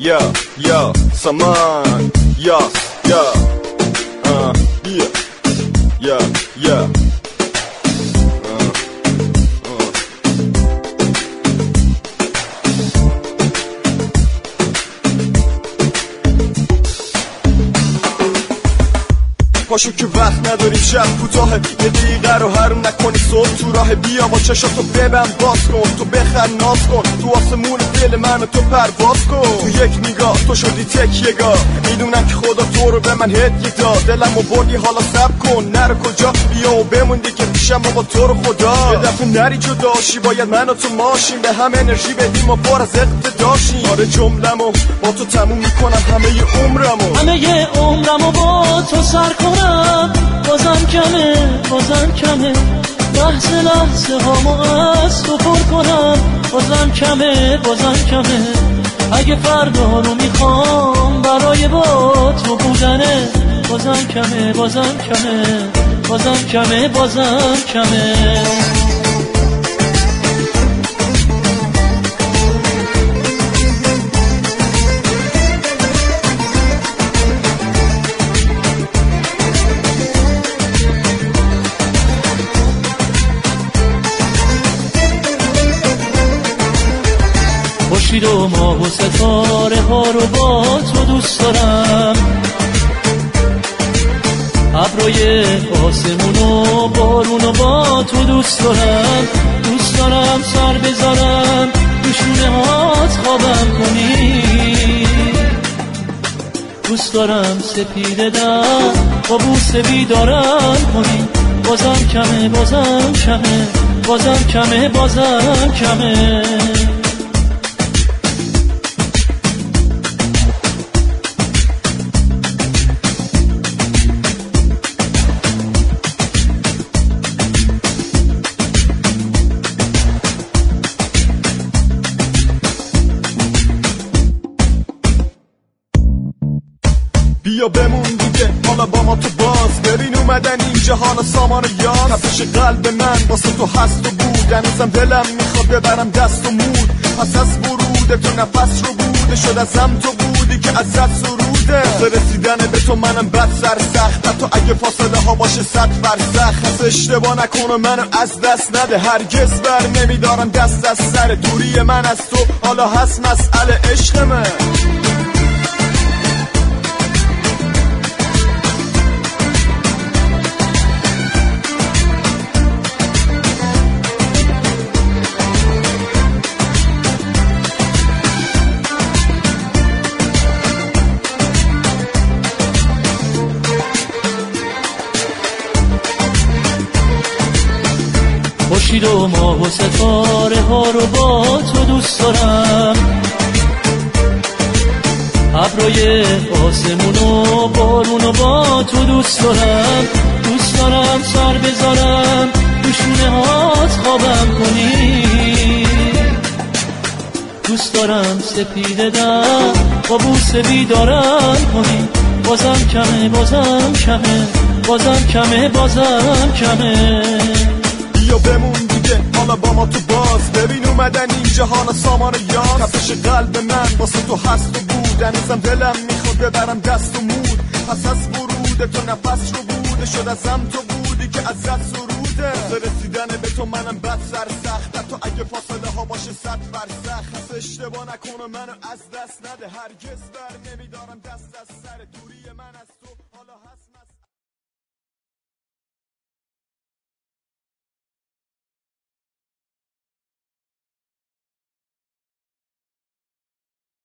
yeah, saman, yeah, yeah. پاشو که وقت نداریم، شب کوتاهه، یه دقیقه رو حروم نکنی، صبح تو راه بیا با چشاتو ببند باز کن، تو بخر ناز کن، تو آسمون دل من و تو پرواز کن، تو یک نگاه تو شدی تکیه‌گاه، میدونم که خدا تو رو به من هدیه داد، دلمو بردی حالا صبر کن، نرو کجا بیا و بموندی که پیشم با تو رو خدا، یه دفعه نری جداشی، باید من و تو ماشیم، به هم انرژی بدیم و پر از اقتداشیم، آره جمله‌مو با تو تموم میکنم، همه عمرمو با تو سر کنم، بازم کمه لحظه هامو از تو پر کنم، بازم کمه اگه فردا رو میخوام برای با تو بودنه، بازم کمه خورشید و ماه و ستاره ها رو با تو دوست دارم، ابرای آسمون و بارون رو با تو دوست دارم سر بذارم تو شونه هات خوابم کنی، دوست دارم سپیده در با بوسه بیدارم کنی، بازم کمه بیا بمون دیگه حالا با ما تو باز، ببین اومدن این جهان سامان یاد، تپش قلب من واسه تو هست و بود، هنوزم دلم میخواد ببرم دست و مود، پس از ورود تو نفس رو بوده شد ازم تو بودی که ازت سروده، رسیدن به تو منم بد سر سخت، حتی اگه فاصله ها باشه 100 فرسخ، پس اشتباه نکنه منو از دست نده، هرگز بر نمیدارم دست از سر دوری من از تو، حالا هست مسئله عشق من. خورشید و ماه و ستاره ها رو با تو دوست دارم، ابرای آسمون و بارون رو با تو دوست دارم سر بذارم تو شونه هات خوابم کنی، دوست دارم سپیده در با بوسه بیدارم کنی، بازم کمه بیا بمون دیگه حالا با ما تو باز، ببین اومدن این جهان سامان یاد، تپش قلب من واسه تو هست و بود، هنوزم دلم میخواد ببرم دست و مود، پس از ورود تو نفس رو بوده شد ازم تو بودی که ازت سروده، رسیدن به تو منم بد سر سخت، حتی اگه فاصله ها باشه 100 فرسخ، پس اشتباه نکنه منو از دست نده، هرگز بر نمیدارم دست از سر دوری من از تو.